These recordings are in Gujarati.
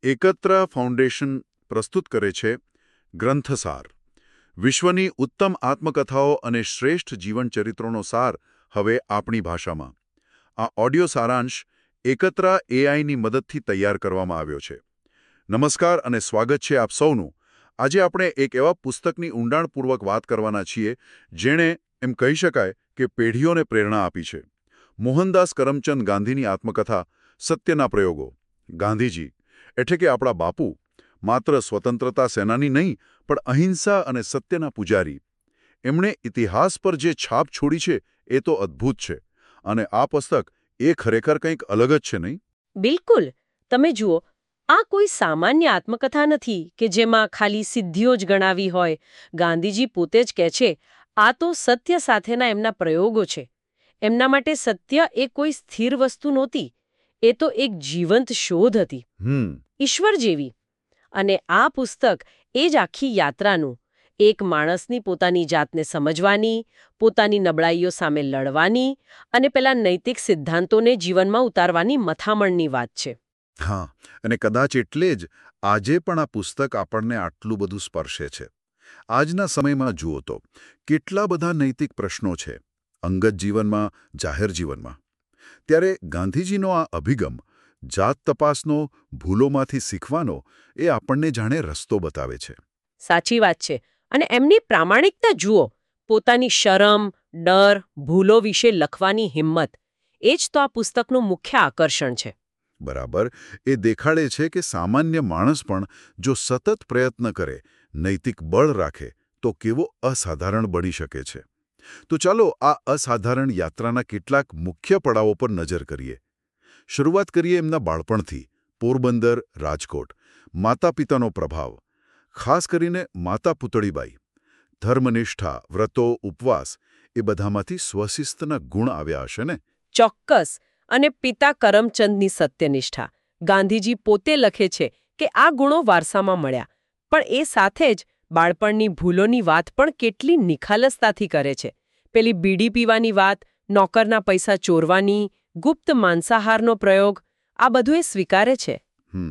એકત્ર ફાઉન્ડેશન પ્રસ્તુત કરે છે ગ્રંથસાર. વિશ્વની ઉત્તમ આત્મકથાઓ અને શ્રેષ્ઠ જીવનચરિત્રોનો સાર હવે આપણી ભાષામાં. આ ઓડિયો સારાંશ એકત્ર એઆઈની મદદથી તૈયાર કરવામાં આવ્યો છે. નમસ્કાર અને સ્વાગત છે આપ સૌનું. આજે આપણે એક એવા પુસ્તકની ઊંડાણપૂર્વક વાત કરવાના છીએ જેણે એમ કહી શકાય કે પેઢીઓને પ્રેરણા આપી છે. મોહનદાસ કરમચંદ ગાંધીની આત્મકથા સત્યના પ્રયોગો. ગાંધીજી એટલે કે આપણા બાપુ માત્ર સ્વતંત્રતા સેનાની નહીં પણ અહિંસા અને સત્યના પૂજારી. એમણે ઇતિહાસ પર જે છાપ છોડી છે એ તો અદ્ભુત છે અને આ પુસ્તક એ ખરેખર કંઈક અલગ જ છે, નહીં? બિલકુલ. તમે જુઓ, આ કોઈ સામાન્ય આત્મકથા નથી કે જેમાં ખાલી સિદ્ધિઓ જ ગણાવી હોય. ગાંધીજી પોતે જ કહે છે, આ તો સત્ય સાથેના એમના પ્રયોગો છે. એમના માટે સત્ય એ કોઈ સ્થિર વસ્તુ નહોતી, એ તો એક જીવંત શોધ હતી, ઈશ્વર જેવી. અને આ પુસ્તક એ જ આખી યાત્રાનું, એક માણસની પોતાની જાતને સમજવાની, પોતાની નબળાઈઓ સામે લડવાની અને પેલા નૈતિક સિદ્ધાંતોને જીવનમાં ઉતારવાની મથામણની વાત છે. હા, અને કદાચ એટલે જ આજે પણ આ પુસ્તક આપણને આટલું બધું સ્પર્શે છે. આજના સમયમાં જુઓ તો કેટલા બધા નૈતિક પ્રશ્નો છે, અંગત જીવનમાં, જાહેર જીવનમાં. ત્યારે ગાંધીજીનો આ અભિગમ, જાત તપાસનો, ભૂલોમાંથી શીખવાનો, એ આપણને જાણે રસ્તો બતાવે છે. સાચી વાત છે. અને એમની પ્રામાણિકતા જુઓ, પોતાની શરમ, ડર, ભૂલો વિશે લખવાની હિંમત, એ જ તો આ પુસ્તકનું મુખ્ય આકર્ષણ છે. બરાબર. એ દેખાડે છે કે સામાન્ય માણસ પણ જો સતત પ્રયત્ન કરે, નૈતિક બળ રાખે, તો કેવો અસાધારણ બની શકે છે. તો ચાલો આ અસાધારણ યાત્રાના કેટલાક મુખ્ય પડાવો પર નજર કરીએ. શરૂઆત કરીએ એમના બાળપણથી. પોરબંદર, રાજકોટ. માતા પિતાનો પ્રભાવ, ખાસ કરીને માતા પુતળીબાઈ. ધર્મનિષ્ઠા, વ્રતો, ઉપવાસ, એ બધામાંથી સ્વશિસ્તના ગુણ આવ્યા હશે ને? ચોક્કસ. અને પિતા કરમચંદની સત્યનિષ્ઠા. ગાંધીજી પોતે લખે છે કે આ ગુણો વારસામાં મળ્યા, પણ એ સાથે જ બાળપણની ભૂલોની વાત પણ કેટલી નિખાલસતાથી કરે છે. પેલી બીડી પીવાની વાત, નોકરના પૈસા ચોરવાની, ગુપ્ત માંસાહારનો પ્રયોગ, આ બધું એ સ્વીકારે છે.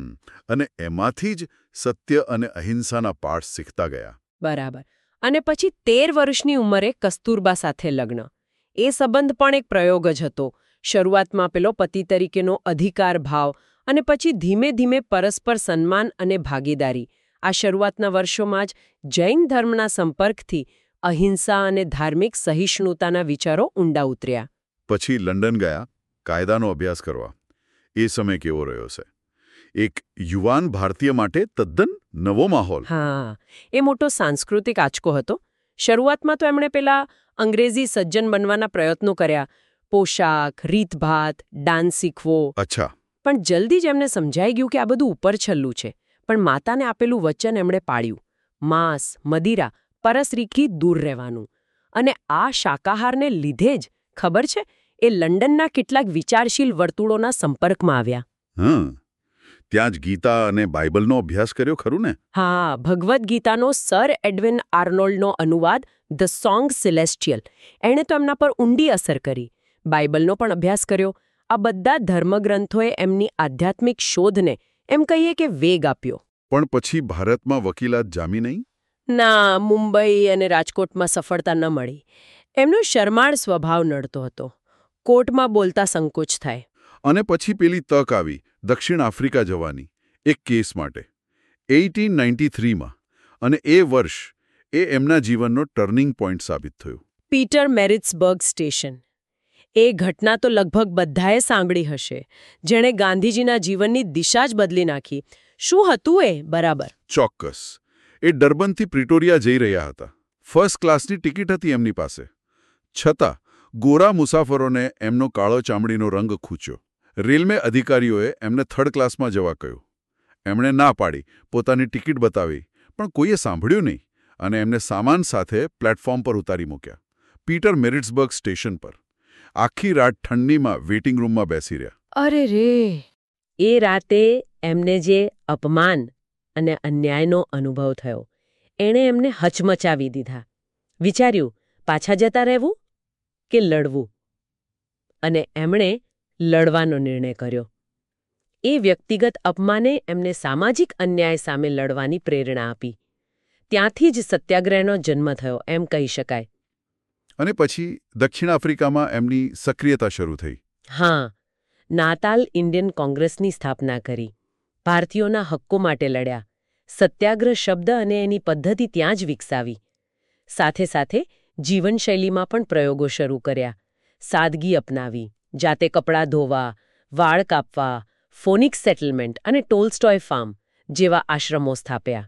અને એમાંથી જ સત્ય અને અહિંસાના પાઠ શીખતા ગયા. બરાબર. અને પછી 13 વર્ષની ઉંમરે કસ્તુરબા સાથે લગ્ન. એ સંબંધ પણ એક પ્રયોગ જ હતો. શરૂઆતમાં પેલો પતિ તરીકેનો અધિકાર ભાવ અને પછી ધીમે ધીમે પરસ્પર સન્માન અને ભાગીદારી. આ શરૂઆતના વર્ષોમાં જ જૈન ધર્મના સંપર્કથી અહિંસા અને ધાર્મિક સહિષ્ણુતાના વિચારો ઊંડા ઉતર્યા. પછી લંડન ગયા કાયદાનો અભ્યાસ કરવા. એ સમય કેવો રહ્યો છે? એક યુવાન ભારતીય માટે તદ્દન નવો માહોલ. હા, એ મોટો સાંસ્કૃતિક આંચકો હતો. શરૂઆતમાં તો એમણે પેલા અંગ્રેજી સજ્જન બનવાના પ્રયત્નો કર્યા. પોશાક, રીતભાત, ડાન્સ શીખવો. અચ્છા. પણ જલ્દી જ એમને સમજાઈ ગયું કે આ બધું ઉપર છલ્લું છે. પણ માતાને આપેલું વચન એમણે પાળ્યું. માંસ, મદિરા, પરસરીથી દૂર રહેવાનું. અને આ શાકાહારને લીધે જ, ખબર છે, એ લંડનના કેટલાક વિચારશીલ વર્તુળોના સંપર્કમાં આવ્યા. ત્યાં જ ગીતા અને બાઇબલનો અભ્યાસ કર્યો, ખરું ને? હા, ભગવદ્ ગીતાનો સર એડવિન આર્નોલ્ડનો અનુવાદ ધ સોંગ સેલેસ્ટિયલ, એણે તો એમના પર ઊંડી અસર કરી. બાઇબલનો પણ અભ્યાસ કર્યો. આ બધા ધર્મગ્રંથોએ એમની આધ્યાત્મિક શોધને એમ કહીએ કે વેગ આપ્યો. પણ પછી ભારતમાં વકીલાત જામી નહીં? ના, મુંબઈ અને રાજકોટમાં સફળતા ન મળી. એમનો શરમાળ સ્વભાવ નડતો હતો. કોર્ટમાં બોલતા સંકોચ થાય. અને પછી પેલી તક આવી દક્ષિણ આફ્રિકા જવાની, એક કેસ માટે, 1893માં. અને એ વર્ષ એ એમના જીવનનો ટર્નિંગ પોઈન્ટ સાબિત થયું. Peter મેરિટ્સબર્ગ station. એ ઘટના તો લગભગ બધાએ સાંભળી હશે, જેણે ગાંધીજીના જીવનની દિશા જ બદલી નાખી. શું હતું એ, બરાબર? ચોક્કસ. એ ડર્બનથી પ્રિટોરિયા જઈ રહ્યા હતા. ફર્સ્ટ ક્લાસની ટિકિટ હતી એમની પાસે. છતાં ગોરા મુસાફરોને એમનો કાળો ચામડીનો રંગ ખૂચ્યો. રેલવે અધિકારીઓએ એમને થર્ડ ક્લાસમાં જવા કહ્યું. એમણે ના પાડી, પોતાની ટિકિટ બતાવી, પણ કોઈએ સાંભળ્યું નહીં અને એમને સામાન સાથે પ્લેટફોર્મ પર ઉતારી મૂક્યા. પીટર મેરિટ્સબર્ગ સ્ટેશન પર. આખી રાત ઠંડીમાં વેઇટિંગ રૂમમાં બેસી રહ્યા. અરે રે! એ રાતે એમને જે અપમાન અને અન્યાયનો અનુભવ થયો, એણે એમને હચમચાવી દીધા. વિચાર્યું, પાછા જતા રહેવું કે લડવું? અને એમણે લડવાનો નિર્ણય કર્યો. એ વ્યક્તિગત અપમાને એમને સામાજિક અન્યાય સામે લડવાની પ્રેરણા આપી. ત્યાંથી જ સત્યાગ્રહનો જન્મ થયો એમ કહી શકાય. અને પછી દક્ષિણ આફ્રિકામાં એમની સક્રિયતા શરૂ થઈ. હા, નાતાલ ઇન્ડિયન કોંગ્રેસની સ્થાપના કરી. ભારતીયોના હક્કો માટે લડ્યા. સત્યાગ્રહ શબ્દ અને એની પદ્ધતિ ત્યાં જ વિકસાવી. સાથે સાથે જીવનશૈલીમાં પણ પ્રયોગો શરૂ કર્યા. સાદગી અપનાવી, જાતે કપડાં ધોવા, વાળ કાપવા, ફોનિક્સ સેટલમેન્ટ અને ટોલ્સ્ટોય ફાર્મ જેવા આશ્રમો સ્થાપ્યા.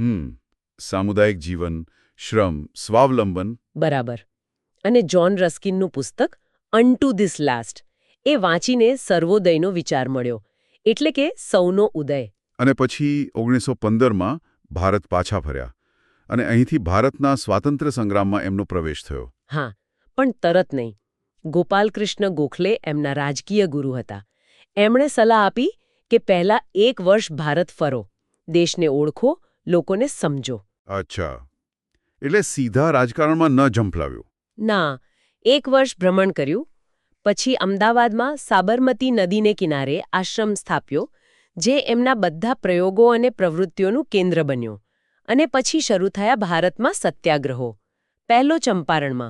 સામુદાયિક જીવન, શ્રમ, સ્વાવલંબન. બરાબર. અને જ્હોન રસ્કિનનું પુસ્તક અનટુ ધીસ લાસ્ટ એ વાંચીને સર્વોદયનો વિચાર મળ્યો, એટલે કે સૌનો ઉદય. અને પછી 1915માં ભારત પાછા ફર્યા અને અહીંથી ભારતના સ્વાતંત્ર્ય સંગ્રામમાં એમનો પ્રવેશ થયો. હા, પણ તરત નહીં. ગોપાલકૃષ્ણ ગોખલે એમના રાજકીય ગુરુ હતા. એમણે સલાહ આપી કે પહેલા 1 વર્ષ ભારત ફરો, દેશને ઓળખો, લોકોને સમજો. અચ્છા, એટલે સીધા રાજકારણમાં ન ઝંપલાવ્યું. ના, 1 વર્ષ ભ્રમણ કર્યું. પછી અમદાવાદમાં સાબરમતી નદીને કિનારે આશ્રમ સ્થાપ્યો, જે એમના બધા પ્રયોગો અને પ્રવૃત્તિઓનું કેન્દ્ર બન્યો. અને પછી શરૂ થયા ભારતમાં સત્યાગ્રહો. પહેલો ચંપારણમાં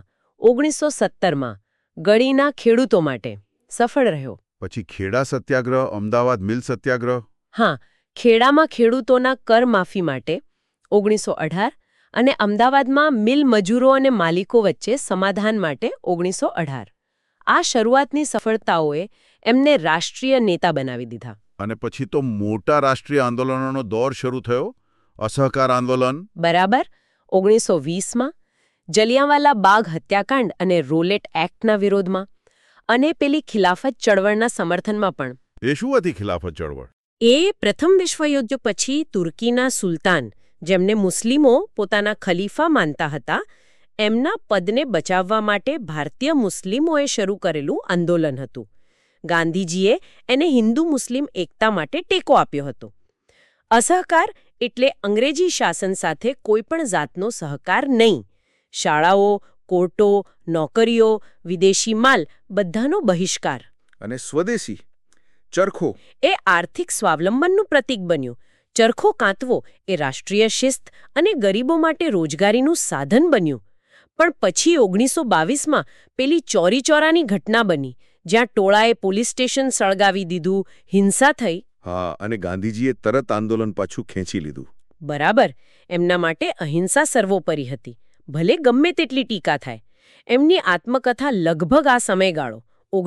1917માં ગળીના ખેડૂતો માટે સફળ રહ્યો. પછી ખેડા સત્યાગ્રહ, અમદાવાદ મિલ સત્યાગ્રહ. હા, ખેડામાં ખેડૂતોના કર માફી માટે 1918 અને અમદાવાદમાં મિલ મજૂરો અને માલિકો વચ્ચે સમાધાન માટે 1918. આ શરૂઆતની સફળતાઓએ એમને રાષ્ટ્રીય નેતા બનાવી દીધા. અને પછી તો મોટા રાષ્ટ્રીય આંદોલનોનો દોર શરૂ થયો. અસહકાર આંદોલન. બરાબર. 1920માં જલિયાંવાલા બાગ હત્યાકાંડ અને રોલેટ એક્ટના વિરોધમાં, અને પેલી ખિલાફત ચળવળના સમર્થનમાં પણ. એ શું હતી ખિલાફત ચળવળ? એ પ્રથમ વિશ્વયુદ્ધ પછી તુર્કીના સુલતાન, જેમને મુસ્લિમો પોતાના ખલીફા માનતા હતા, એમના પદને બચાવવા માટે ભારતીય મુસ્લિમોએ શરૂ કરેલું આંદોલન હતું. ગાંધીજીએ એને હિન્દુ મુસ્લિમ એકતા માટે ટેકો આપ્યો હતો. અસહકાર એટલે અંગ્રેજી શાસન સાથે કોઈપણ જાતનો સહકાર નહીં. શાળાઓ, કોર્ટો, નોકરીઓ, વિદેશી માલ બધાનો બહિષ્કાર. અને સ્વદેશી ચરખો એ આર્થિક સ્વાવલંબનનું પ્રતીક બન્યું. ચરખો કાંતવો એ રાષ્ટ્રીય શિસ્ત અને ગરીબો માટે રોજગારીનું સાધન બન્યું. પણ પછી 1922માં પેલી ચોરીચોરાની ઘટના બની, જ્યાં ટોળાએ પોલીસ સ્ટેશન સળગાવી દીધું, હિંસા થઈ. હા, અને ગાંધીજીએ તરત આંદોલન પાછું ખેંચી લીધું. બરાબર. એમના માટે અહિંસા સર્વોપરી હતી, ભલે ગમે તેટલી ટીકા થાય. એમની આત્મકથા લગભગ આ સમયગાળો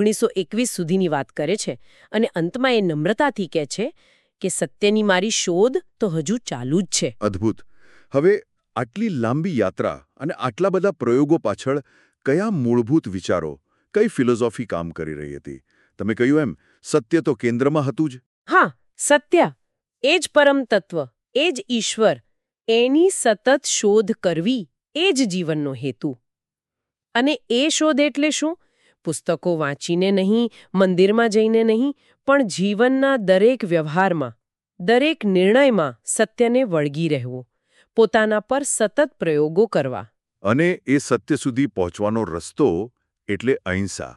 1921 સુધીની વાત કરે છે, અને અંતમાં એ નમ્રતાથી કહે છે કે સત્યની મારી શોધ તો હજુ ચાલુ જ છે. અદ્ભુત. હવે આટલી લાંબી યાત્રા અને આટલા બધા પ્રયોગો પાછળ કયા મૂળભૂત વિચારો, કઈ ફિલોસોફી કામ કરી રહી હતી? તમે કહ્યું એમ, સત્ય તો કેન્દ્રમાં હતું જ. હા, સત્ય, એ જ પરમ તત્વ, એ જ ઈશ્વર, એની સતત શોધ કરવી એ જ જીવનનો હેતુ. અને એ શોધ એટલે શું? પુસ્તકો વાંચીને નહીં, મંદિરમાં જઈને નહીં, પણ જીવનના દરેક વ્યવહારમાં, દરેક નિર્ણયમાં સત્યને વળગી રહેવું, પોતાના પર સતત પ્રયોગો કરવા. અને એ સત્ય સુધી પહોંચવાનો રસ્તો એટલે અહિંસા.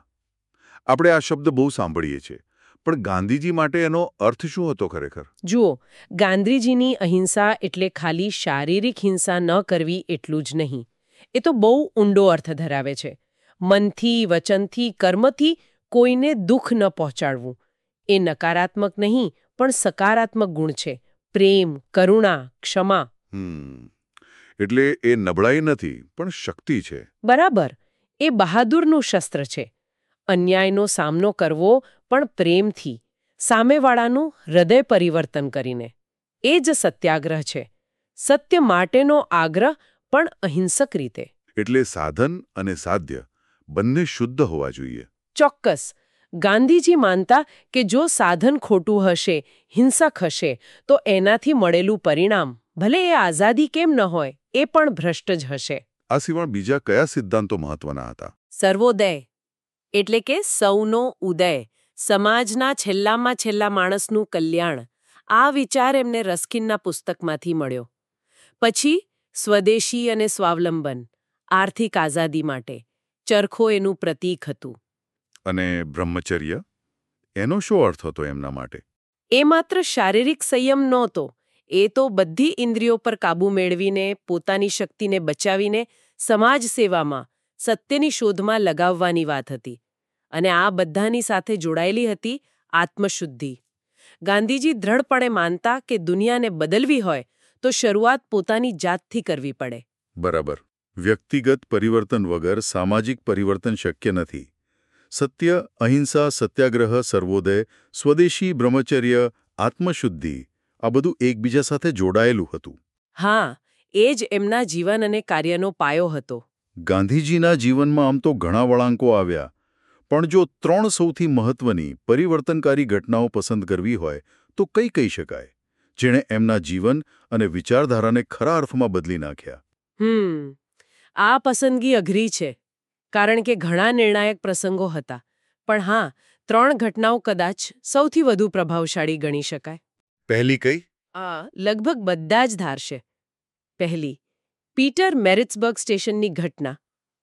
આપણે આ શબ્દ બહુ સાંભળીએ છીએ, પણ ગાંધીજી માટે એનો અર્થ શું હતો ખરેખર? જુઓ, ગાંધીજીની અહિંસા એટલે ખાલી શારીરિક હિંસા ન કરવી એટલું જ નહીં. એ તો બહુ ઊંડો અર્થ ધરાવે છે. મનથી, વચનથી, કર્મથી કોઈને દુઃખ ન પહોંચાડવું. એ નકારાત્મક નહીં, પણ સકારાત્મક ગુણ છે. પ્રેમ, કરુણા, ક્ષમા. એટલે એ નબળાઈ નથી, પણ શક્તિ છે. બરાબર. એ બહાદુરનું શસ્ત્ર છે. અન્યાયનો સામનો કરવો પણ પ્રેમથી, સામેવાળાનું હૃદય પરિવર્તન કરીને. એ જ સત્યાગ્રહ છે. સત્ય માટેનો આગ્રહ, પણ અહિંસક રીતે. એટલે સાધન અને સાધ્ય બંને શુદ્ધ હોવા જોઈએ. ચોક્કસ. ગાંધીજી માનતા કે જો સાધન ખોટું હશે, હિંસક હશે, તો એનાથી મળેલું પરિણામ, ભલે એ આઝાદી કેમ ન હોય, એ પણ ભ્રષ્ટ જ હશે. આ સિવાય બીજા કયા સિદ્ધાંતો મહત્વના હતા? સર્વોદય એટલે કે સૌનો ઉદય, સમાજના છેલ્લામાં છેલ્લા માણસનું કલ્યાણ. આ વિચાર એમને રસ્કિનના પુસ્તકમાંથી મળ્યો. પછી સ્વદેશી અને સ્વાવલંબન, આર્થિક આઝાદી માટે. ચરખો એનું પ્રતીક હતું. અને બ્રહ્મચર્ય, એનો શું અર્થ હતો એમના માટે? એ માત્ર શારીરિક સંયમ નહોતો, એ તો બધી ઇન્દ્રિયો પર કાબૂ મેળવીને પોતાની શક્તિને બચાવીને સમાજ સેવામાં સત્યની શોધમાં લગાવવાની વાત હતી. અને આ બધાની સાથે જોડાયેલી હતી આત્મશુદ્ધિ. ગાંધીજી દ્રઢપણે માનતા કે દુનિયાને બદલવી હોય તો શરૂઆત પોતાની જાતથી કરવી પડે. બરાબર. વ્યક્તિગત પરિવર્તન વગર સામાજિક પરિવર્તન શક્ય નથી. સત્ય, અહિંસા, સત્યાગ્રહ, સર્વોદય, સ્વદેશી બ્રહ્મચર્ય, આત્મશુદ્ધિ આ બધું એકબીજા સાથે જોડાયેલું હતું. હા, એ જ એમના જીવન અને કાર્યનો પાયો હતો. ગાંધીજીના જીવનમાં આમ તો ઘણા વળાંકો આવ્યા, પણ જો 3 સૌથી મહત્વની પરિવર્તનકારી ઘટનાઓ પસંદ કરવી હોય તો કઈ કહી શકાય, જેણે એમના જીવન અને વિચારધારાને ખરા અર્થમાં બદલી નાખ્યા? આ પસંદગી અઘરી છે, કારણ કે ઘણા નિર્ણાયક પ્રસંગો હતા. પણ હા, 3 ઘટનાઓ કદાચ સૌથી વધુ પ્રભાવશાળી ગણી શકાય. પહેલી કઈ? લગભગ બધા જ ધારશે. પહેલી, પીટર મેરિટ્સબર્ગ સ્ટેશનની ઘટના,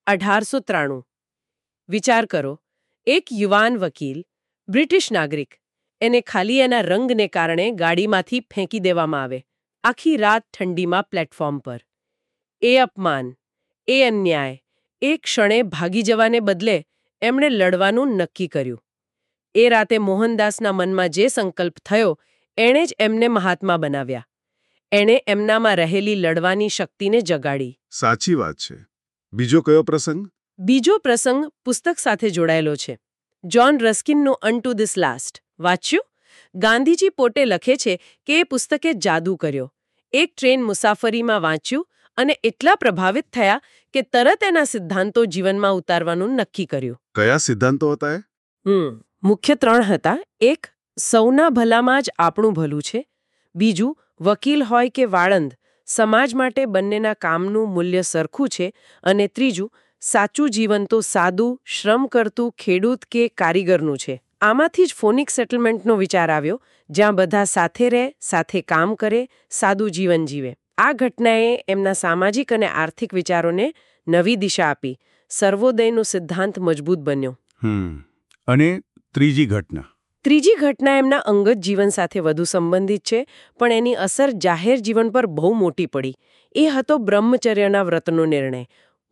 1893. વિચાર કરો, એક યુવાન વકીલ, બ્રિટિશ નાગરિક, એને ખાલી એના રંગને કારણે ગાડીમાંથી ફેંકી દેવામાં આવે, આખી રાત ઠંડીમાં પ્લેટફોર્મ પર. એ અપમાન, એ અન્યાય, એ ક્ષણે ભાગી જવાને બદલે એમણે લડવાનું નક્કી કર્યું. એ રાતે મોહનદાસના મનમાં જે સંકલ્પ થયો એણે જ એમને મહાત્મા બનાવ્યા. એણે એમનામાં રહેલી લડવાની શક્તિને જગાડી. સાચી વાત છે. બીજો કયો પ્રસંગ? બીજો પ્રસંગ પુસ્તક સાથે જોડાયેલો છે. જ્હોન રસ્કિનનું અનટુ ધીસ લાસ્ટ વાંચ્યું? ગાંધીજી પોતે લખે છે કે એ પુસ્તકે જાદુ કર્યો. એક ટ્રેન મુસાફરીમાં વાંચ્યું અને એટલા પ્રભાવિત થયા કે તરત એના સિદ્ધાંતો જીવનમાં ઉતારવાનું નક્કી કર્યું. કયા સિદ્ધાંતો હતા એ? મુખ્ય 3 હતા. એક, સૌના ભલામાં જ આપણું ભલું છે. બીજું, વકીલ હોય કે વાળંદ, સમાજ માટે બંનેના કામનું મૂલ્ય સરખું છે. અને ત્રીજું, સાચું જીવન તો સાદું, શ્રમ કરતું ખેડૂત કે કારીગરનું છે. આમાંથી જ ફોનિક સેટલમેન્ટનો વિચાર આવ્યો, જ્યાં બધા સાથે રહે, સાથે કામ કરે, સાદું જીવન જીવે. આ ઘટનાએ એમના સામાજિક અને આર્થિક વિચારોને નવી દિશા આપી. સર્વોદયનો સિદ્ધાંત મજબૂત બન્યો. અને ત્રીજી ઘટના? ત્રીજી ઘટના એમના અંગત જીવન સાથે વધુ સંબંધિત છે, પણ એની અસર જાહેર જીવન પર બહુ મોટી પડી. એ હતો બ્રહ્મચર્યના વ્રતનો નિર્ણય.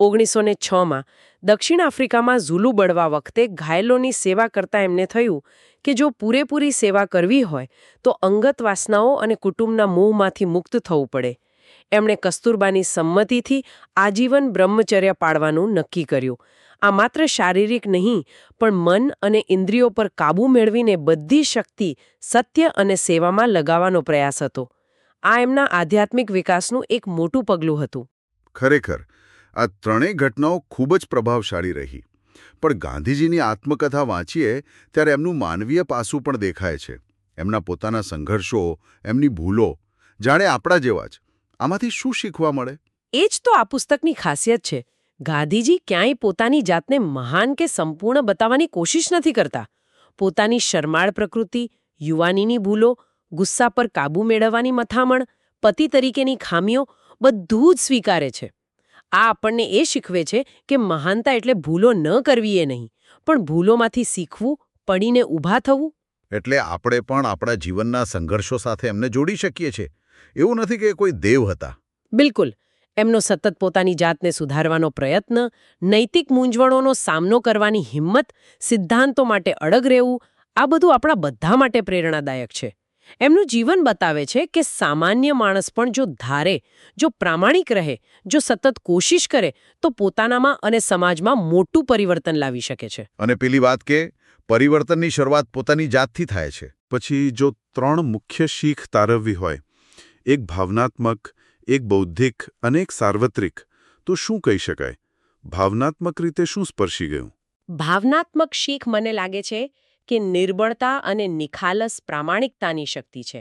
1906માં દક્ષિણ આફ્રિકામાં ઝુલુ બળવા વખતે ઘાયલોની સેવા કરતા એમને થયું કે જો પૂરેપૂરી સેવા કરવી હોય તો અંગત વાસનાઓ અને કુટુંબના મોહમાંથી મુક્ત થવું પડે. એમણે કસ્તુરબાની સંમતિથી આજીવન બ્રહ્મચર્ય પાળવાનું નક્કી કર્યું. આ માત્ર શારીરિક નહીં, પણ મન અને ઇન્દ્રિયો પર કાબૂ મેળવીને બધી શક્તિ સત્ય અને સેવામાં લગાવવાનો પ્રયાસ હતો. આ એમના આધ્યાત્મિક વિકાસનું એક મોટું પગલું હતું. ખરેખર આ ત્રણેય ઘટનાઓ ખૂબ જ પ્રભાવશાળી રહી. પણ ગાંધીજીની આત્મકથા વાંચીએ ત્યારે એમનું માનવીય પાસું પણ દેખાય છે. એમના પોતાના સંઘર્ષો, એમની ભૂલો, જાણે આપણા જેવા જ. આમાંથી શું શીખવા મળે? એ જ તો આ પુસ્તકની ખાસિયત છે. ગાંધીજી ક્યાંય પોતાની જાતને મહાન કે સંપૂર્ણ બતાવવાની કોશિશ નથી કરતા. પોતાની શરમાળ પ્રકૃતિ, યુવાનીની ભૂલો, ગુસ્સા પર કાબૂ મેળવવાની મથામણ, પતિ તરીકેની ખામીઓ બધું જ સ્વીકારે છે. આ આપણને એ શીખવે છે કે મહાનતા એટલે ભૂલો ન કરવી એ નહીં, પણ ભૂલોમાંથી શીખવું, પડીને ઊભા થવું. એટલે આપણે પણ આપણા જીવનના સંઘર્ષો સાથે એમને જોડી શકીએ છીએ. એવું નથી કે કોઈ દેવ હતા. બિલકુલ. એમનો સતત પોતાની જાતને સુધારવાનો પ્રયત્ન, નૈતિક મૂંઝવણોનો સામનો કરવાની હિંમત, સિદ્ધાંતો માટે અડગ રહેવું, આ બધું આપણા બધા માટે પ્રેરણાદાયક છે. એમનું જીવન બતાવે છે કે સામાન્ય માણસ પણ જો ધારે, જો પ્રામાણિક રહે, જો સતત કોશિશ કરે તો પોતાનામાં અને સમાજમાં મોટું પરિવર્તન લાવી શકે છે. અને પેલી વાત કે પરિવર્તનની શરૂઆત પોતાની જાતથી થાય છે. પછી જો 3 મુખ્ય શીખ તારવવી હોય, એક ભાવનાત્મક, એક બૌદ્ધિક અને એક સાર્વત્રિક, તો શું કહી શકાય? ભાવનાત્મક રીતે શું સ્પર્શી ગયું? ભાવનાત્મક શીખ મને લાગે છે કે નિર્બળતા અને નિખાલસ પ્રામાણિકતાની શક્તિ છે.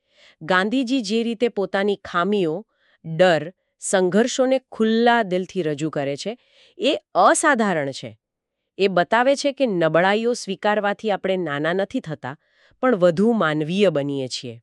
ગાંધીજી જે રીતે પોતાની ખામીઓ, ડર, સંઘર્ષોને ખુલ્લા દિલથી રજૂ કરે છે, એ અસાધારણ છે. એ બતાવે છે કે નબળાઈઓ સ્વીકારવાથી આપણે નાના નથી થતા, પણ વધુ માનવીય બનીએ છીએ.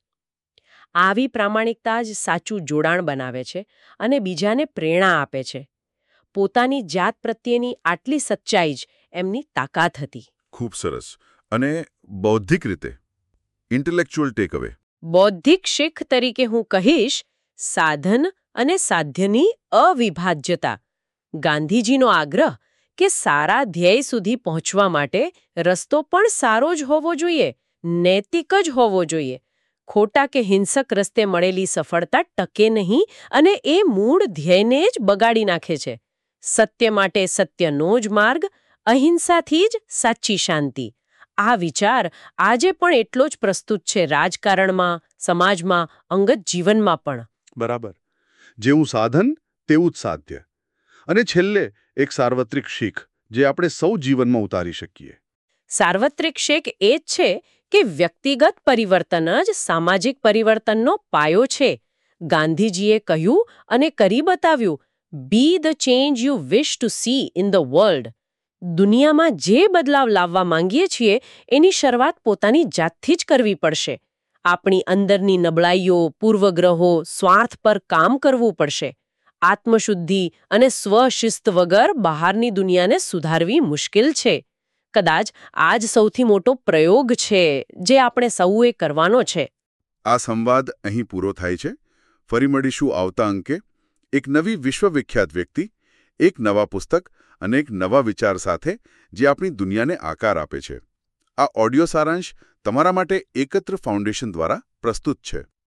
આવી પ્રામાણિકતા જ સાચું જોડાણ બનાવે છે અને બીજાને પ્રેરણા આપે છે. પોતાની જાત પ્રત્યેની આટલી સચ્ચાઈ જ એમની તાકાત હતી. ખૂબ સરસ. અને બૌદ્ધિક રીતે? Intellectual takeaway. બૌદ્ધિક શીખ તરીકે હું કહીશ સાધન અને સાધ્યની અવિભાજ્યતા. ગાંધીજીનો આગ્રહ કે સારા ધ્યેય સુધી પહોંચવા માટે રસ્તો પણ સારો જ હોવો જોઈએ, નૈતિક જ હોવો જોઈએ. ખોટા કે હિંસક રસ્તે મળેલી સફળતા ટકે નહીં અને એ મૂળ ધ્યેયને જ બગાડી નાખે છે. સત્ય માટે સત્યનો જ માર્ગ, અહિંસાથી જ સાચી શાંતિ. આ વિચાર આજે પણ એટલો જ પ્રસ્તુત છે રાજકારણમાં, સમાજમાં, અંગત જીવનમાં પણ. બરાબર. જેવું સાધન તેવું જ સાધ્ય. અને છેલ્લે એક સાર્વત્રિક શીખ જે આપણે સૌ જીવનમાં ઉતારી શકીએ. સાર્વત્રિક શીખ એ જ છે કે વ્યક્તિગત પરિવર્તન જ સામાજિક પરિવર્તનનો પાયો છે. ગાંધીજીએ કહ્યું અને કરી બતાવ્યું, be the change you wish to see in the world. દુનિયામાં જે બદલાવ લાવવા માંગીએ છીએ એની શરૂઆત પોતાની જાતથી જ કરવી પડશે. આપણી અંદરની નબળાઈઓ, પૂર્વગ્રહો, સ્વાર્થ પર કામ કરવું પડશે. આત્મશુદ્ધિ અને સ્વશિસ્ત વગર બહારની દુનિયાને સુધારવી મુશ્કેલ છે. કદાચ આ જ સૌથી મોટો પ્રયોગ છે જે આપણે સૌએ કરવાનો છે. આ સંવાદ અહીં પૂરો થાય છે. ફરી મળીશું આવતા અંકે એક નવી વિશ્વવિખ્યાત વ્યક્તિ, એક નવા પુસ્તક અને એક નવા વિચાર સાથે જે આપણી દુનિયાને આકાર આપે છે. આ ઓડિયો સારાંશ તમારા માટે એકત્ર ફાઉન્ડેશન દ્વારા પ્રસ્તુત છે.